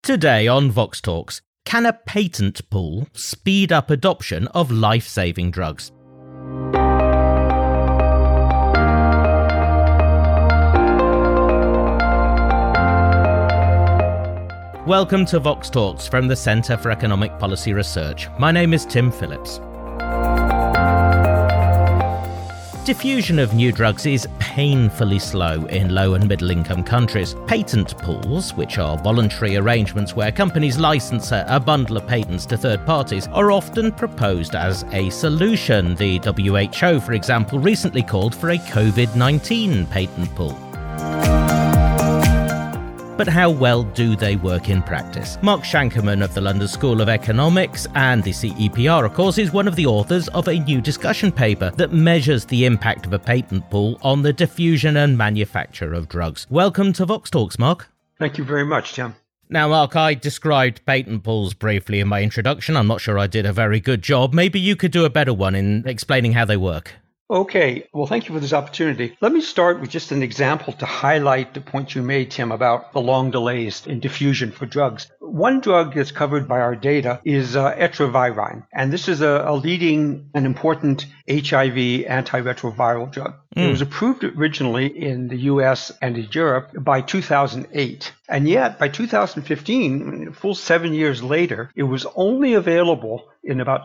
Today on Vox Talks, can a patent pool speed up adoption of life-saving drugs? Welcome to Vox Talks from the Centre for Economic Policy Research. My name is Tim Phillips. Diffusion of new drugs is painfully slow in low and middle income countries. Patent pools, which are voluntary arrangements where companies license a bundle of patents to third parties, are often proposed as a solution. The WHO, for example, recently called for a COVID-19 patent pool. But how well do they work in practice? Mark Shankerman of the London School of Economics and the CEPR, of course, is one of the authors of a new discussion paper that measures the impact of a patent pool on the diffusion and manufacture of drugs. Welcome to Vox Talks, Mark. Thank you very much, Tim. Now, Mark, I described patent pools briefly in my introduction. I'm not sure I did a very good job. Maybe you could do a better one in explaining how they work. Okay, well, thank you for this opportunity. Let me start with just an example to highlight the point you made, Tim, about the long delays in diffusion for drugs. One drug that's covered by our data is etravirine, and this is a leading and important HIV antiretroviral drug. It was approved originally in the US and in Europe by 2008. And yet, by 2015, a full 7 years later, it was only available in about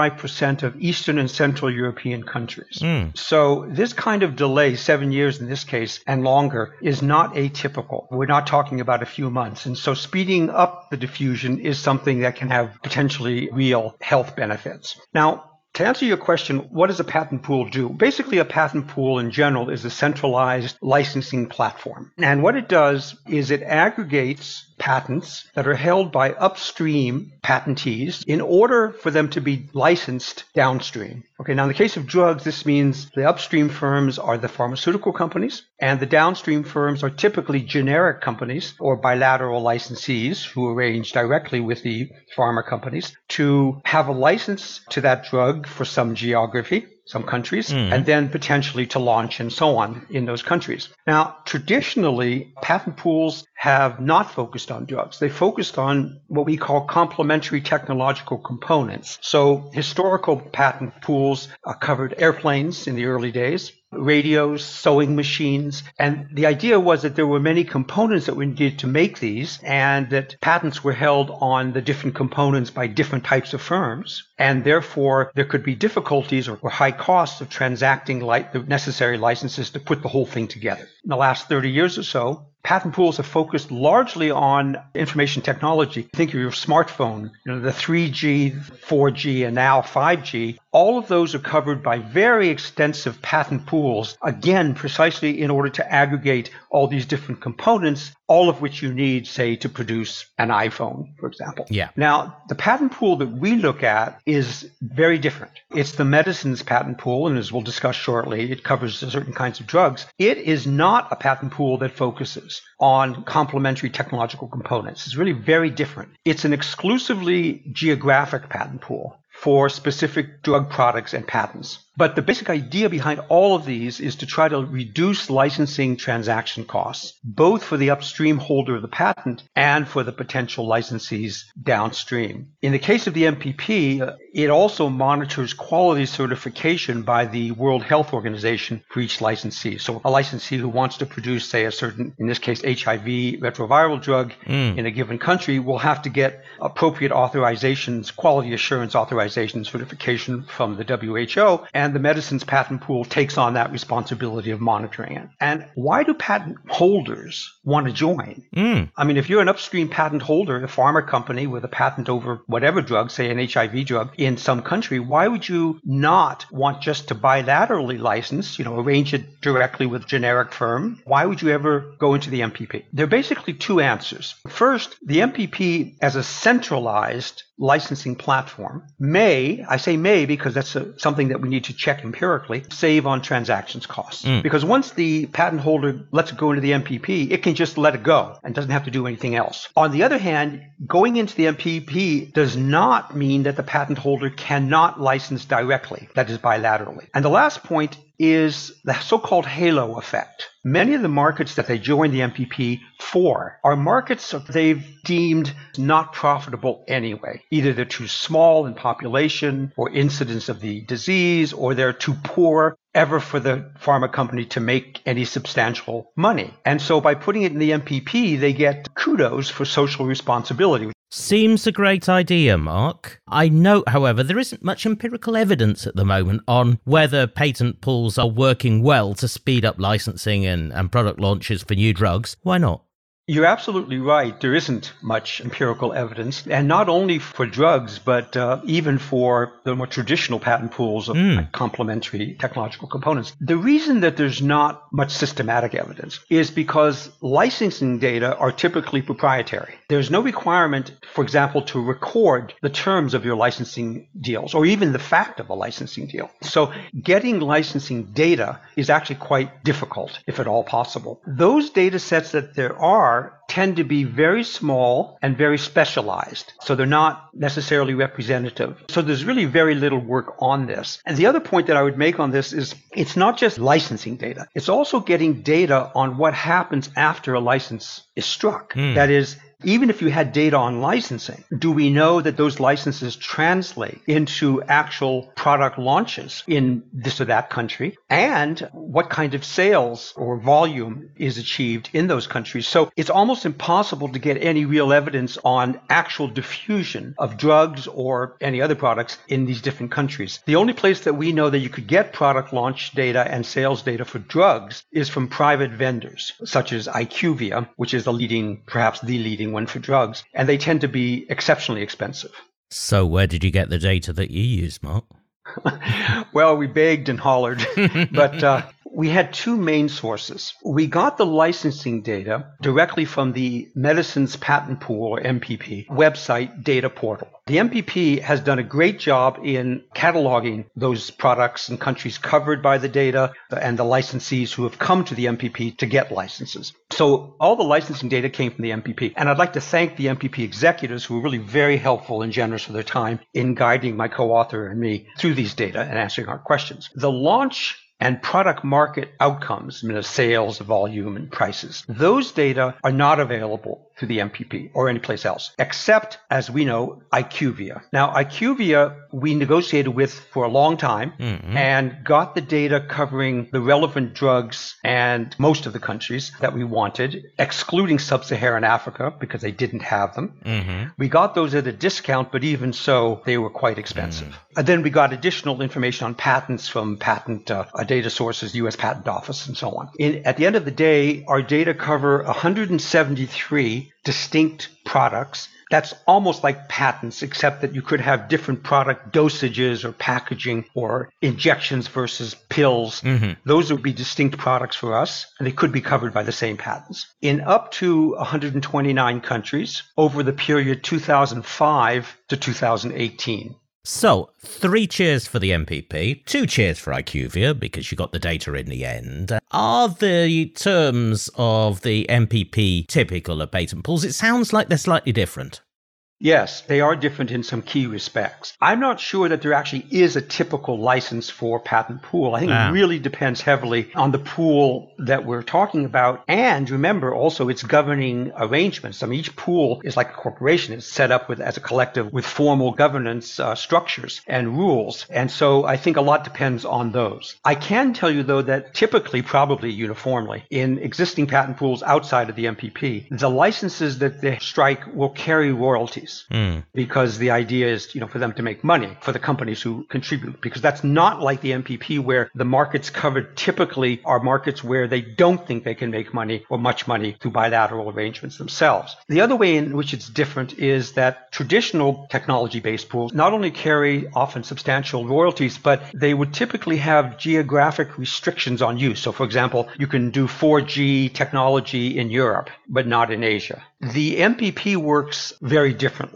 25% of Eastern and Central European countries. So this kind of delay, 7 years in this case, and longer, is not atypical. We're not talking about a few months. And so speeding up the diffusion is something that can have potentially real health benefits. Now, to answer your question, what does a patent pool do? Basically, a patent pool in general is a centralized licensing platform. And what it does is it aggregates patents that are held by upstream patentees in order for them to be licensed downstream. Okay, now in the case of drugs, this means the upstream firms are the pharmaceutical companies, and the downstream firms are typically generic companies or bilateral licensees who arrange directly with the pharma companies to have a license to that drug for some geography, some countries, and then potentially to launch and so on in those countries. Now, traditionally, patent pools have not focused on drugs. They focused on what we call complementary technological components. So historical patent pools covered airplanes in the early days, radios, sewing machines. And the idea was that there were many components that were needed to make these, and that patents were held on the different components by different types of firms. And therefore, there could be difficulties or high costs of transacting the necessary licenses to put the whole thing together. In the last 30 years or so, patent pools have focused largely on information technology. Think of your smartphone, the 3G, 4G, and now 5G. All of those are covered by very extensive patent pools, again, precisely in order to aggregate all these different components, all of which you need, say, to produce an iPhone, for example. Yeah. Now, the patent pool that we look at is very different. It's the medicines patent pool, and as we'll discuss shortly, it covers certain kinds of drugs. It is not a patent pool that focuses on complementary technological components. It's really very different. It's an exclusively geographic patent pool for specific drug products and patents. But the basic idea behind all of these is to try to reduce licensing transaction costs, both for the upstream holder of the patent and for the potential licensees downstream. In the case of the MPP, it also monitors quality certification by the World Health Organization for each licensee. So a licensee who wants to produce, say, a certain, in this case, HIV retroviral drug in a given country will have to get appropriate authorizations, quality assurance authorizations, certification from the WHO, and the medicines patent pool takes on that responsibility of monitoring it. And why do patent holders want to join? I mean, if you're an upstream patent holder, a pharma company with a patent over whatever drug, say an HIV drug in some country, why would you not want just to bilaterally license, arrange it directly with a generic firm? Why would you ever go into the MPP? There are basically two answers. First, the MPP as a centralized licensing platform I say may because that's something that we need to check empirically, save on transactions costs. Because once the patent holder lets it go into the MPP, it can just let it go and doesn't have to do anything else. On the other hand, going into the MPP does not mean that the patent holder cannot license directly, that is bilaterally. And the last point is the so-called halo effect. Many of the markets that they join the MPP for are markets that they've deemed not profitable anyway. Either they're too small in population or incidence of the disease, or they're too poor ever for the pharma company to make any substantial money. And so by putting it in the MPP, they get kudos for social responsibility. Seems a great idea, Mark. I note, however, there isn't much empirical evidence at the moment on whether patent pools are working well to speed up licensing and product launches for new drugs. Why not? You're absolutely right. There isn't much empirical evidence, and not only for drugs, but even for the more traditional patent pools of complementary technological components. The reason that there's not much systematic evidence is because licensing data are typically proprietary. There's no requirement, for example, to record the terms of your licensing deals or even the fact of a licensing deal. So getting licensing data is actually quite difficult, if at all possible. Those data sets that there are tend to be very small and very specialized. So they're not necessarily representative. So there's really very little work on this. And the other point that I would make on this is it's not just licensing data. It's also getting data on what happens after a license is struck. That is, even if you had data on licensing, do we know that those licenses translate into actual product launches in this or that country? And what kind of sales or volume is achieved in those countries? So it's almost impossible to get any real evidence on actual diffusion of drugs or any other products in these different countries. The only place that we know that you could get product launch data and sales data for drugs is from private vendors, such as IQVIA, which is perhaps the leading one for drugs, and they tend to be exceptionally expensive. So where did you get the data that you use, Mark? Well, we begged and hollered, but we had two main sources. We got the licensing data directly from the Medicines Patent Pool, or MPP, website data portal. The MPP has done a great job in cataloging those products and countries covered by the data and the licensees who have come to the MPP to get licenses. So all the licensing data came from the MPP. And I'd like to thank the MPP executives who were really very helpful and generous with their time in guiding my co-author and me through these data and answering our questions. The launch and product market outcomes, sales, volume, and prices, those data are not available through the MPP or anyplace else, except, as we know, IQVIA. Now, IQVIA we negotiated with for a long time and got the data covering the relevant drugs and most of the countries that we wanted, excluding Sub-Saharan Africa because they didn't have them. We got those at a discount, but even so, they were quite expensive. And then we got additional information on patents from patent data sources, U.S. Patent Office, and so on. At the end of the day, our data cover 173 distinct products. That's almost like patents, except that you could have different product dosages or packaging or injections versus pills. Those would be distinct products for us, and they could be covered by the same patents. In up to 129 countries over the period 2005 to 2018. So, 3 cheers for the MPP, 2 cheers for IQVIA, because you got the data in the end. Are the terms of the MPP typical of patent pools? It sounds like they're slightly different. Yes, they are different in some key respects. I'm not sure that there actually is a typical license for patent pool. I think it really depends heavily on the pool that we're talking about. And remember also its governing arrangements. I mean, each pool is like a corporation. It's set up as a collective with formal governance structures and rules. And so I think a lot depends on those. I can tell you, though, that typically, probably uniformly, in existing patent pools outside of the MPP, the licenses that they strike will carry royalties. Because the idea is, for them to make money for the companies who contribute, because that's not like the MPP where the markets covered typically are markets where they don't think they can make money or much money through bilateral arrangements themselves. The other way in which it's different is that traditional technology-based pools not only carry often substantial royalties, but they would typically have geographic restrictions on use. So, for example, you can do 4G technology in Europe, but not in Asia. The MPP works very differently.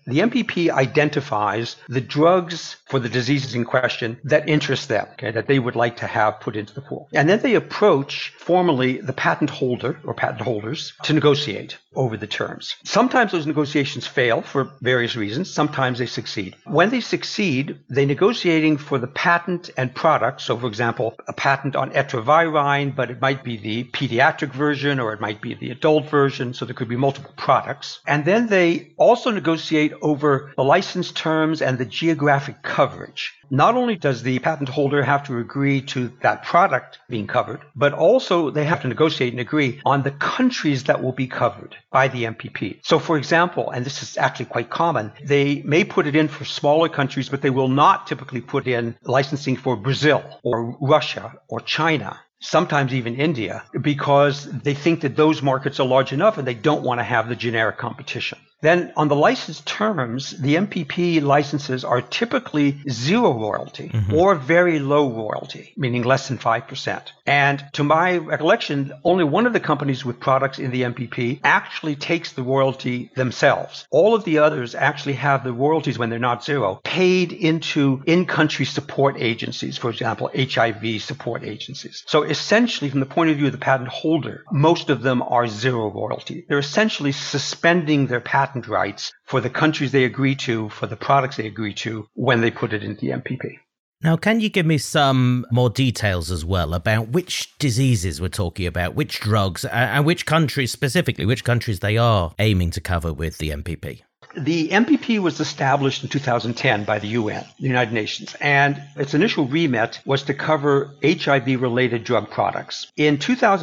The MPP identifies the drugs for the diseases in question that interest them, that they would like to have put into the pool. And then they approach formally the patent holder or patent holders to negotiate over the terms. Sometimes those negotiations fail for various reasons. Sometimes they succeed. When they succeed, they're negotiating for the patent and product. So, for example, a patent on etravirine, but it might be the pediatric version or it might be the adult version. So there could be multiple products. And then they also negotiate over the license terms and the geographic coverage. Not only does the patent holder have to agree to that product being covered, but also they have to negotiate and agree on the countries that will be covered by the MPP. So, for example, and this is actually quite common, they may put it in for smaller countries, but they will not typically put in licensing for Brazil or Russia or China. Sometimes even India, because they think that those markets are large enough and they don't want to have the generic competition. Then on the license terms, the MPP licenses are typically zero royalty or very low royalty, meaning less than 5%. And to my recollection, only one of the companies with products in the MPP actually takes the royalty themselves. All of the others actually have the royalties, when they're not zero, paid into in-country support agencies, for example, HIV support agencies. So essentially, from the point of view of the patent holder, most of them are zero royalty. They're essentially suspending their patent rights for the countries they agree to, for the products they agree to, when they put it into the MPP. Now, can you give me some more details as well about which diseases we're talking about, which drugs, and which countries specifically, which countries they are aiming to cover with the MPP? The MPP was established in 2010 by the UN, the United Nations, and its initial remit was to cover HIV-related drug products. In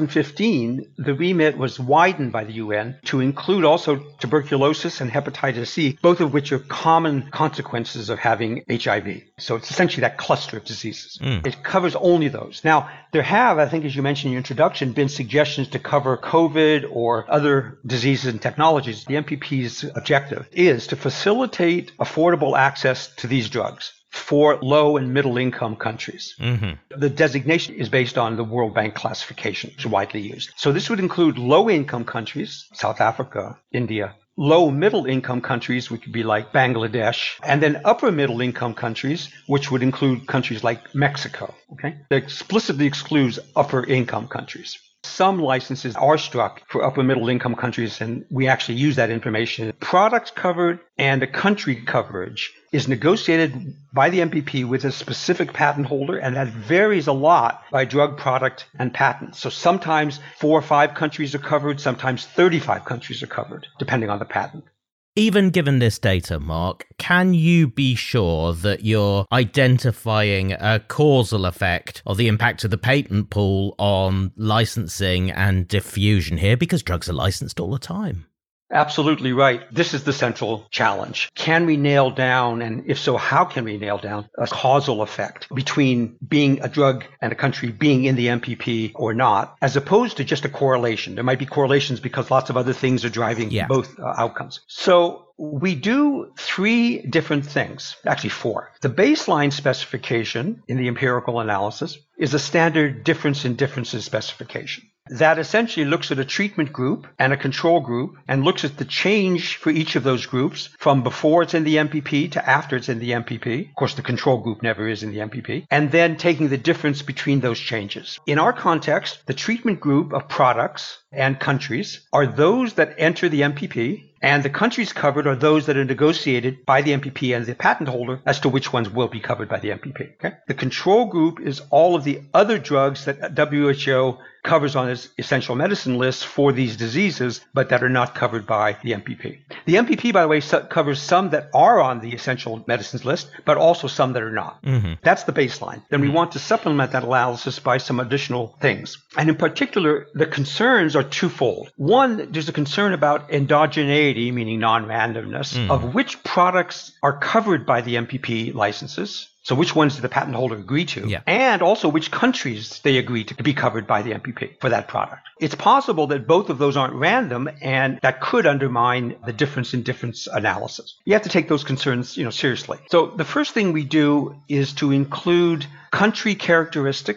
2015, the remit was widened by the UN to include also tuberculosis and hepatitis C, both of which are common consequences of having HIV. So it's essentially that cluster of diseases. It covers only those. Now, there have, I think as you mentioned in your introduction, been suggestions to cover COVID or other diseases and technologies. The MPP's objective is to facilitate affordable access to these drugs for low and middle income countries. The designation is based on the World Bank classification, which is widely used. So this would include low income countries, South Africa, India, low middle income countries, which would be like Bangladesh, and then upper middle income countries, which would include countries like Mexico. That explicitly excludes upper income countries. Some licenses are struck for upper middle income countries, and we actually use that information. Products covered and the country coverage is negotiated by the MPP with a specific patent holder, and that varies a lot by drug product and patent. So sometimes 4 or 5 countries are covered, sometimes 35 countries are covered, depending on the patent. Even given this data, Mark, can you be sure that you're identifying a causal effect of the impact of the patent pool on licensing and diffusion here? Because drugs are licensed all the time. Absolutely right. This is the central challenge. Can we nail down, and if so, how can we nail down a causal effect between being a drug and a country being in the MPP or not, as opposed to just a correlation? There might be correlations because lots of other things are driving both outcomes. So we do 3 different things, actually 4. The baseline specification in the empirical analysis is a standard difference in differences specification. That essentially looks at a treatment group and a control group and looks at the change for each of those groups from before it's in the MPP to after it's in the MPP. Of course, the control group never is in the MPP. And then taking the difference between those changes. In our context, the treatment group of products and countries are those that enter the MPP, and the countries covered are those that are negotiated by the MPP and the patent holder as to which ones will be covered by the MPP. The control group is all of the other drugs that WHO covers on its essential medicine list for these diseases, but that are not covered by the MPP. The MPP, by the way, covers some that are on the essential medicines list, but also some that are not. That's the baseline. Then we want to supplement that analysis by some additional things. And in particular, the concerns are twofold. One, there's a concern about endogeneity, meaning non-randomness, of which products are covered by the MPP licenses. So which ones did the patent holder agree to? And also which countries they agree to be covered by the MPP for that product. It's possible that both of those aren't random, and that could undermine the difference in difference analysis. You have to take those concerns, seriously. So the first thing we do is to include country characteristics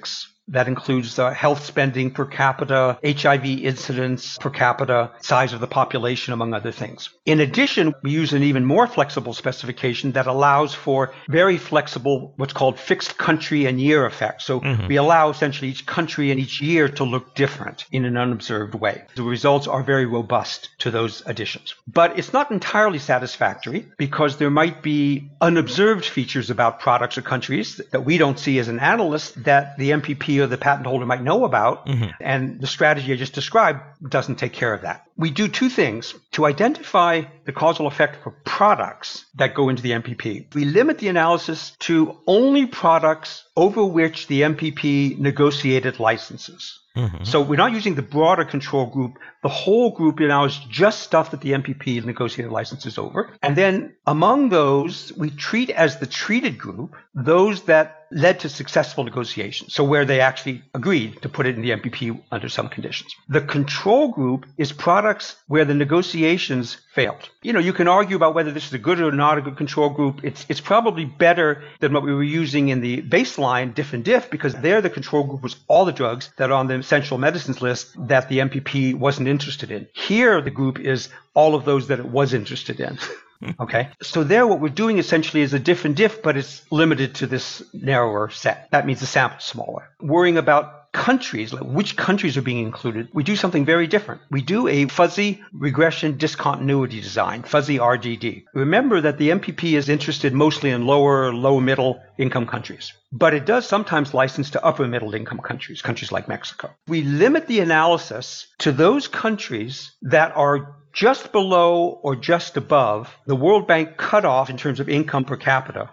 That includes health spending per capita, HIV incidence per capita, size of the population, among other things. In addition, we use an even more flexible specification that allows for very flexible, what's called fixed country and year effects. So we allow essentially each country and each year to look different in an unobserved way. The results are very robust to those additions. But it's not entirely satisfactory because there might be unobserved features about products or countries that we don't see as an analyst that the MPP or the patent holder might know about. And the strategy I just described doesn't take care of that. We do two things. To identify the causal effect for products that go into the MPP, we limit the analysis to only products over which the MPP negotiated licenses. So we're not using the broader control group. The whole group now is just stuff that the MPP negotiated licenses over. And then among those, we treat as the treated group those that led to successful negotiations. So where they actually agreed to put it in the MPP under some conditions. The control group is products where the negotiations failed. You can argue about whether this is a good or not a good control group. It's probably better than what we were using in the baseline diff and diff, because there the control group was all the drugs that are on the essential medicines list that the MPP wasn't interested in. Here the group is all of those that it was interested in. Okay. So there what we're doing essentially is a diff and diff, but it's limited to this narrower set. That means the sample's smaller. Worrying about countries, like which countries are being included, we do something very different. We do a fuzzy regression discontinuity design, fuzzy RGD. Remember that the MPP is interested mostly in low middle income countries, but it does sometimes license to upper middle income countries, countries like Mexico. We limit the analysis to those countries that are just below or just above the World Bank cutoff in terms of income per capita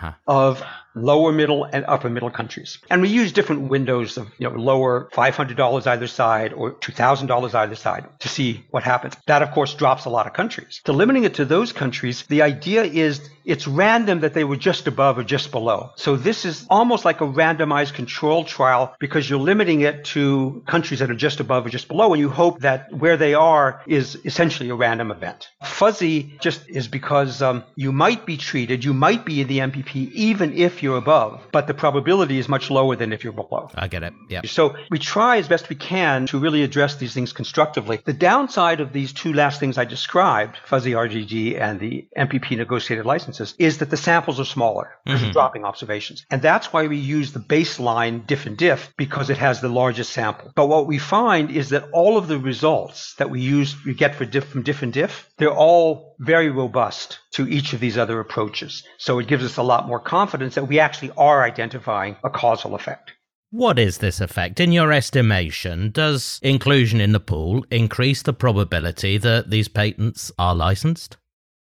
of lower middle and upper middle countries. And we use different windows of lower $500 either side or $2,000 either side to see what happens. That, of course, drops a lot of countries. To limiting it to those countries, the idea is it's random that they were just above or just below. So this is almost like a randomized control trial because you're limiting it to countries that are just above or just below, and you hope that where they are is essentially a random event. Fuzzy just is because you might be treated, you might be in the MPP even if you're above, but the probability is much lower than if you're below. I get it. Yeah. So we try as best we can to really address these things constructively. The downside of these two last things I described, fuzzy RGD and the MPP negotiated licenses, is that the samples are smaller because you're dropping observations. And that's why we use the baseline diff and diff, because it has the largest sample. But what we find is that all of the results that we get for diff from diff and diff, they're all very robust to each of these other approaches. So it gives us a lot more confidence that we actually are identifying a causal effect. What is this effect? In your estimation, does inclusion in the pool increase the probability that these patents are licensed?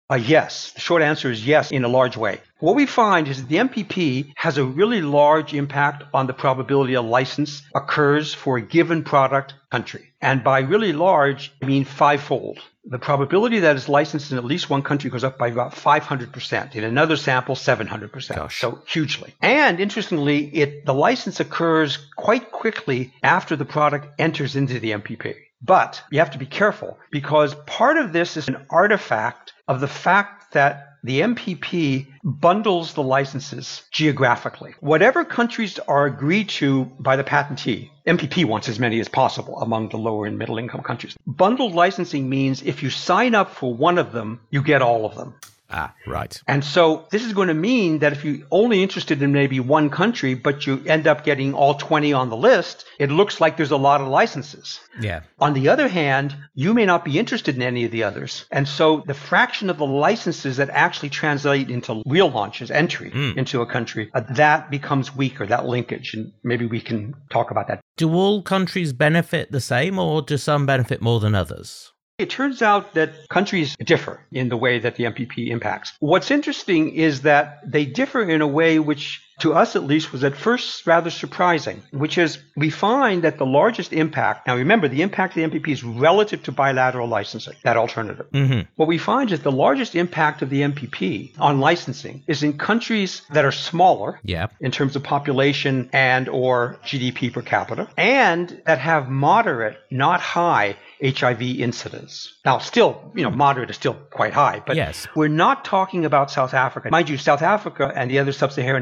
Yes. The short answer is yes, in a large way. What we find is that the MPP has a really large impact on the probability a license occurs for a given product country. And by really large, I mean fivefold. The probability that it's licensed in at least one country goes up by about 500%. In another sample, 700%. Gosh. So hugely. And interestingly, the license occurs quite quickly after the product enters into the MPP. But you have to be careful because part of this is an artifact of the fact that the MPP bundles the licenses geographically. Whatever countries are agreed to by the patentee, MPP wants as many as possible among the lower and middle income countries. Bundled licensing means if you sign up for one of them, you get all of them. Ah, right. And so this is going to mean that if you're only interested in maybe one country, but you end up getting all 20 on the list, it looks like there's a lot of licenses. Yeah. On the other hand, you may not be interested in any of the others. And so the fraction of the licenses that actually translate into real launches, entry into a country, that becomes weaker, that linkage. And maybe we can talk about that. Do all countries benefit the same, or do some benefit more than others? It turns out that countries differ in the way that the MPP impacts. What's interesting is that they differ in a way which, to us at least, was at first rather surprising, which is we find that the largest impact, now remember, the impact of the MPP is relative to bilateral licensing, that alternative. What we find is the largest impact of the MPP on licensing is in countries that are smaller in terms of population and or GDP per capita, and that have moderate, not high, HIV incidence. Now, still, moderate is still quite high, but we're not talking about South Africa. Mind you, South Africa and the other sub-Saharan African countries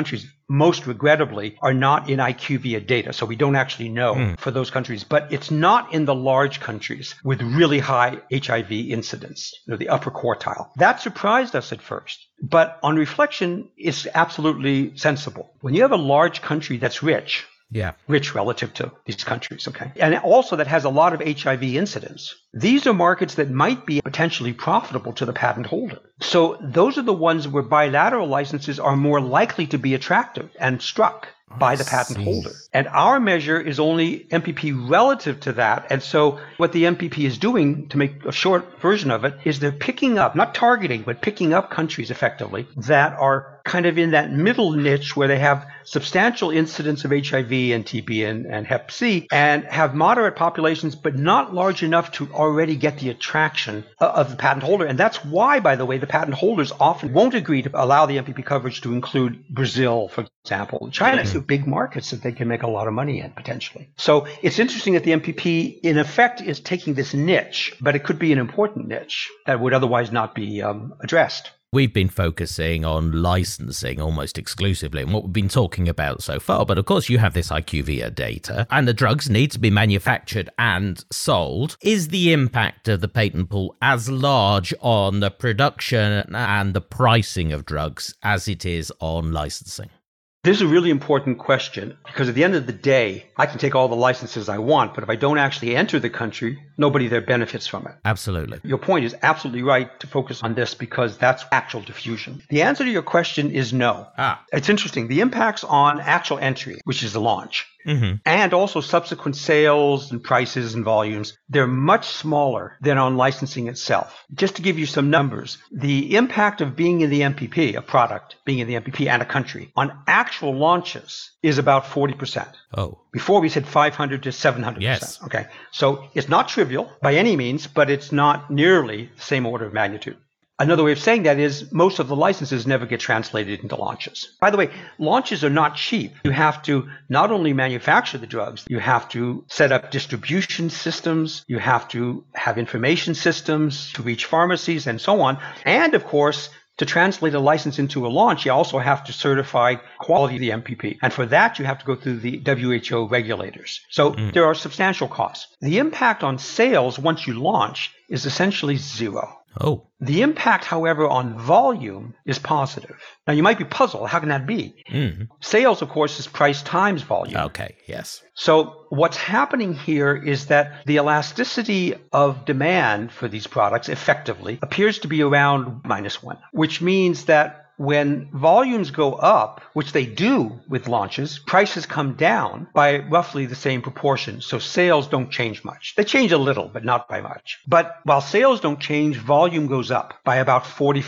countries, most regrettably, are not in IQVIA data. So we don't actually know for those countries. But it's not in the large countries with really high HIV incidence, the upper quartile. That surprised us at first. But on reflection, it's absolutely sensible. When you have a large country that's rich relative to these countries, okay? And also that has a lot of HIV incidence. These are markets that might be potentially profitable to the patent holder. So those are the ones where bilateral licenses are more likely to be attractive and struck by the patent holder. And our measure is only MPP relative to that. And so what the MPP is doing, to make a short version of it, is they're picking up, not targeting, but picking up countries effectively that are kind of in that middle niche where they have substantial incidence of HIV and TB and Hep C and have moderate populations, but not large enough to already get the attraction of the patent holder. And that's why, by the way, the patent holders often won't agree to allow the MPP coverage to include Brazil, for example. China is big markets that they can make a lot of money in, potentially. So it's interesting that the MPP, in effect, is taking this niche, but it could be an important niche that would otherwise not be addressed. We've been focusing on licensing almost exclusively and what we've been talking about so far. But of course, you have this IQVIA data and the drugs need to be manufactured and sold. Is the impact of the patent pool as large on the production and the pricing of drugs as it is on licensing? This is a really important question because at the end of the day, I can take all the licenses I want, but if I don't actually enter the country, nobody there benefits from it. Absolutely. Your point is absolutely right to focus on this because that's actual diffusion. The answer to your question is no. It's interesting. The impacts on actual entry, which is the launch, and also subsequent sales and prices and volumes, they're much smaller than on licensing itself. Just to give you some numbers, the impact of being in the MPP, a product being in the MPP and a country, on actual launches is about 40%. Oh. Before we said 500 to 700%. Yes. Okay. So it's not trivial by any means, but it's not nearly the same order of magnitude. Another way of saying that is most of the licenses never get translated into launches. By the way, launches are not cheap. You have to not only manufacture the drugs, you have to set up distribution systems, you have to have information systems to reach pharmacies and so on. And of course, to translate a license into a launch, you also have to certify quality of the MPP. And for that, you have to go through the WHO regulators. So there are substantial costs. The impact on sales once you launch is essentially zero. Oh. The impact, however, on volume is positive. Now, you might be puzzled. How can that be? Sales, of course, is price times volume. Okay, yes. So what's happening here is that the elasticity of demand for these products effectively appears to be around -1, which means that when volumes go up, which they do with launches, prices come down by roughly the same proportion. So sales don't change much. They change a little, but not by much. But while sales don't change, volume goes up by about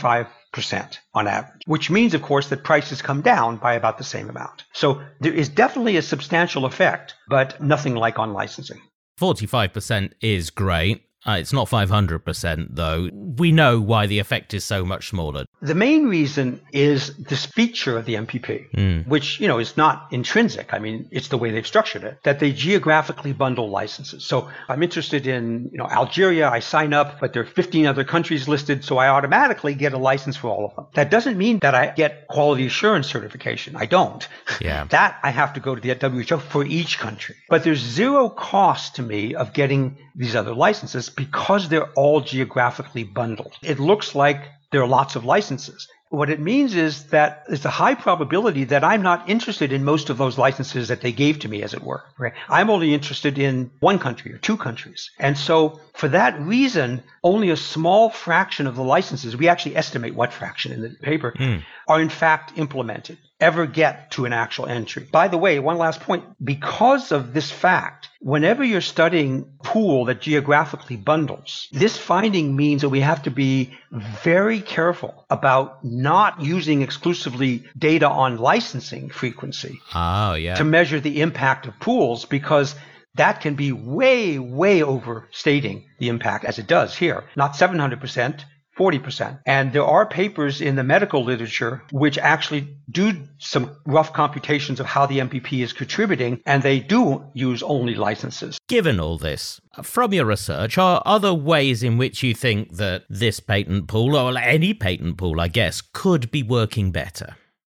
45% on average, which means, of course, that prices come down by about the same amount. So there is definitely a substantial effect, but nothing like on licensing. 45% is great. It's not 500%, though. We know why the effect is so much smaller. The main reason is this feature of the MPP, which, is not intrinsic. I mean, it's the way they've structured it, that they geographically bundle licenses. So I'm interested in, Algeria, I sign up, but there are 15 other countries listed, so I automatically get a license for all of them. That doesn't mean that I get quality assurance certification. I don't. Yeah. That I have to go to the WHO for each country. But there's zero cost to me of getting these other licenses because they're all geographically bundled. It looks like there are lots of licenses. What it means is that there's a high probability that I'm not interested in most of those licenses that they gave to me, as it were. Right? I'm only interested in one country or two countries. And so for that reason, only a small fraction of the licenses, we actually estimate what fraction in the paper, are in fact implemented, ever get to an actual entry. By the way, one last point, because of this fact, whenever you're studying a pool that geographically bundles, this finding means that we have to be very careful about not using exclusively data on licensing frequency to measure the impact of pools, because that can be way, way overstating the impact, as it does here. Not 700%, 40%. And there are papers in the medical literature which actually do some rough computations of how the MPP is contributing, and they do use only licenses. Given all this, from your research, are other ways in which you think that this patent pool, or any patent pool, I guess, could be working better?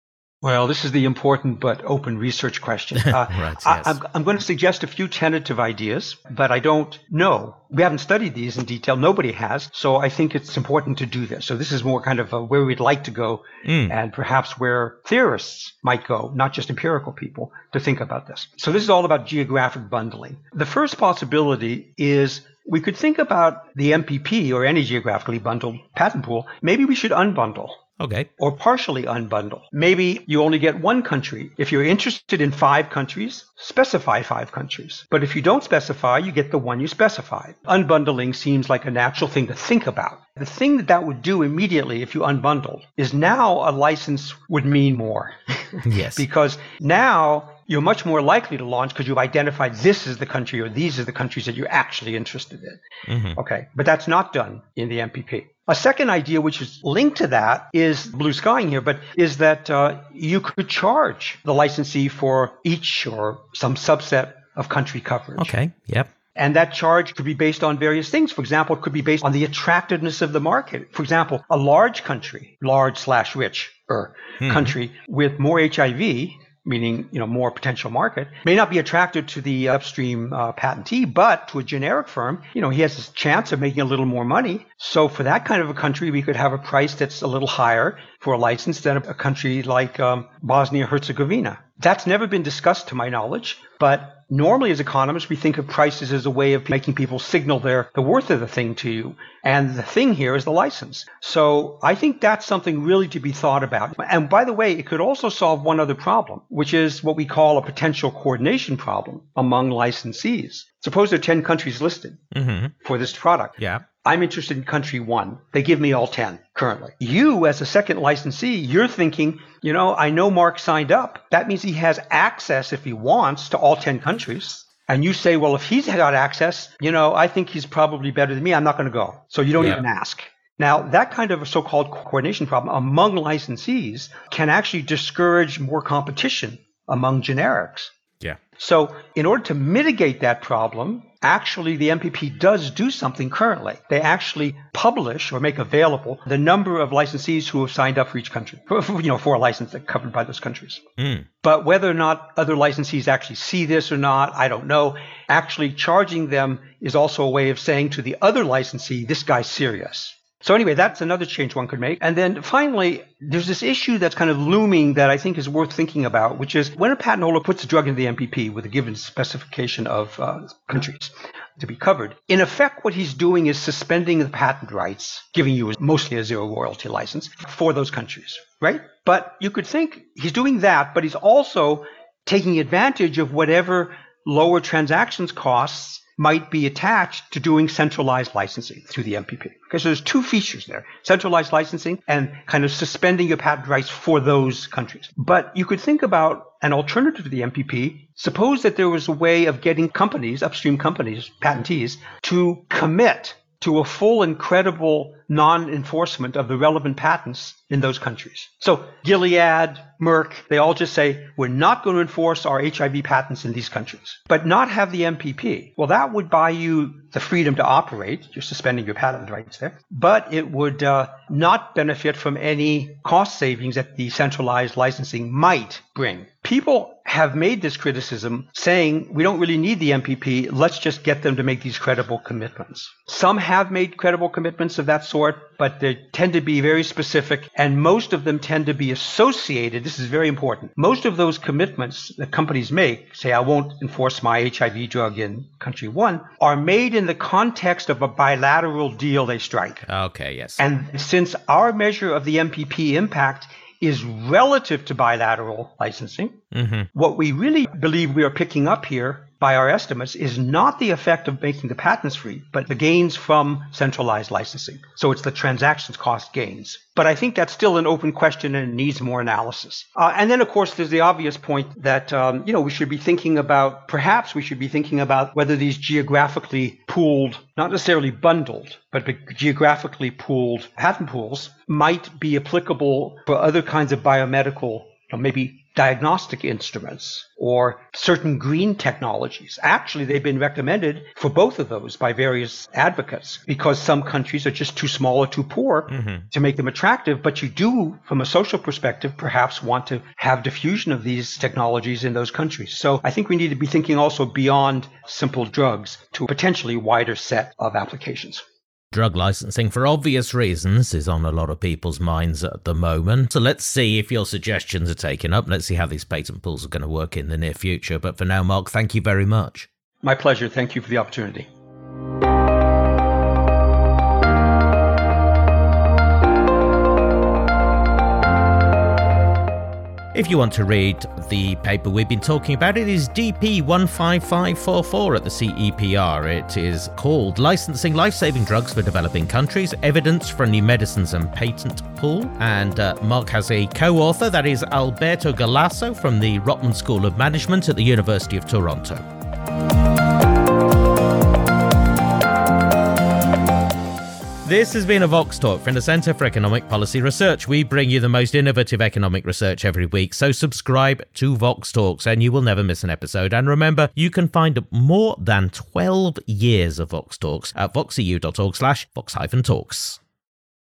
Well, this is the important but open research question. Right, yes. I'm going to suggest a few tentative ideas, but I don't know. We haven't studied these in detail. Nobody has. So I think it's important to do this. So this is more kind of where we'd like to go and perhaps where theorists might go, not just empirical people, to think about this. So this is all about geographic bundling. The first possibility is we could think about the MPP or any geographically bundled patent pool. Maybe we should unbundle. Okay. Or partially unbundle. Maybe you only get one country. If you're interested in 5 countries, specify 5 countries. But if you don't specify, you get the one you specified. Unbundling seems like a natural thing to think about. The thing that would do immediately if you unbundled is now a license would mean more. Yes. Because now you're much more likely to launch because you've identified this is the country or these are the countries that you're actually interested in. Okay. But that's not done in the MPP. A second idea, which is linked to that, is blue skying here, but is that you could charge the licensee for each or some subset of country coverage. Okay. Yep. And that charge could be based on various things. For example, it could be based on the attractiveness of the market. For example, a large country, large/rich country with more HIV, meaning more potential market, may not be attracted to the upstream patentee, but to a generic firm, he has a chance of making a little more money. So for that kind of a country, we could have a price that's a little higher for a license than a country like Bosnia-Herzegovina. That's never been discussed to my knowledge, but normally as economists, we think of prices as a way of making people signal the worth of the thing to you. And the thing here is the license. So I think that's something really to be thought about. And by the way, it could also solve one other problem, which is what we call a potential coordination problem among licensees. Suppose there are 10 countries listed for this product. Yeah. I'm interested in country 1. They give me all 10 currently. You, as a second licensee, you're thinking, I know Mark signed up. That means he has access, if he wants, to all 10 countries. And you say, well, if he's got access, I think he's probably better than me. I'm not going to go. So you don't even ask. Now, that kind of a so-called coordination problem among licensees can actually discourage more competition among generics. Yeah. So in order to mitigate that problem, actually the MPP does do something currently. They actually publish or make available the number of licensees who have signed up for each country, for a license that's covered by those countries. But whether or not other licensees actually see this or not, I don't know. Actually charging them is also a way of saying to the other licensee, this guy's serious. So anyway, that's another change one could make. And then finally, there's this issue that's kind of looming that I think is worth thinking about, which is when a patent holder puts a drug into the MPP with a given specification of countries to be covered, in effect, what he's doing is suspending the patent rights, giving you mostly a zero royalty license for those countries, right? But you could think he's doing that, but he's also taking advantage of whatever lower transactions costs might be attached to doing centralized licensing through the MPP. Okay, so there's 2 features there, centralized licensing and kind of suspending your patent rights for those countries. But you could think about an alternative to the MPP. Suppose that there was a way of getting companies, upstream companies, patentees, to commit to a full and credible non-enforcement of the relevant patents in those countries. So Gilead, Merck, they all just say, we're not going to enforce our HIV patents in these countries, but not have the MPP. Well, that would buy you the freedom to operate. You're suspending your patent rights there, but it would not benefit from any cost savings that the centralized licensing might bring. People have made this criticism saying we don't really need the MPP. Let's just get them to make these credible commitments. Some have made credible commitments of that sort, but they tend to be very specific, and most of them tend to be associated. This is very important. Most of those commitments that companies make, say I won't enforce my HIV drug in country 1, are made in the context of a bilateral deal they strike. Okay, yes. And since our measure of the MPP impact is relative to bilateral licensing, what we really believe we are picking up here by our estimates is not the effect of making the patents free, but the gains from centralized licensing. So it's the transactions cost gains. But I think that's still an open question and needs more analysis. And then, of course, there's the obvious point that, we should be thinking about, perhaps we should be thinking about whether these geographically pooled, not necessarily bundled, but geographically pooled patent pools might be applicable for other kinds of biomedical, maybe diagnostic instruments or certain green technologies. Actually, they've been recommended for both of those by various advocates because some countries are just too small or too poor to make them attractive. But you do, from a social perspective, perhaps want to have diffusion of these technologies in those countries. So I think we need to be thinking also beyond simple drugs to a potentially wider set of applications. Drug licensing, for obvious reasons, is on a lot of people's minds at the moment. So let's see if your suggestions are taken up. Let's see how these patent pools are going to work in the near future. But for now, Mark, thank you very much. My pleasure. Thank you for the opportunity. If you want to read the paper we've been talking about, it is DP 15544 at the CEPR. It is called Licensing Life-Saving Drugs for Developing Countries, Evidence from New Medicines and Patent Pool. And Mark has a co-author, that is Alberto Galasso from the Rotman School of Management at the University of Toronto. This has been a Vox Talk from the Centre for Economic Policy Research. We bring you the most innovative economic research every week, so subscribe to Vox Talks and you will never miss an episode. And remember, you can find more than 12 years of Vox Talks at voxeu.org/Vox-Talks.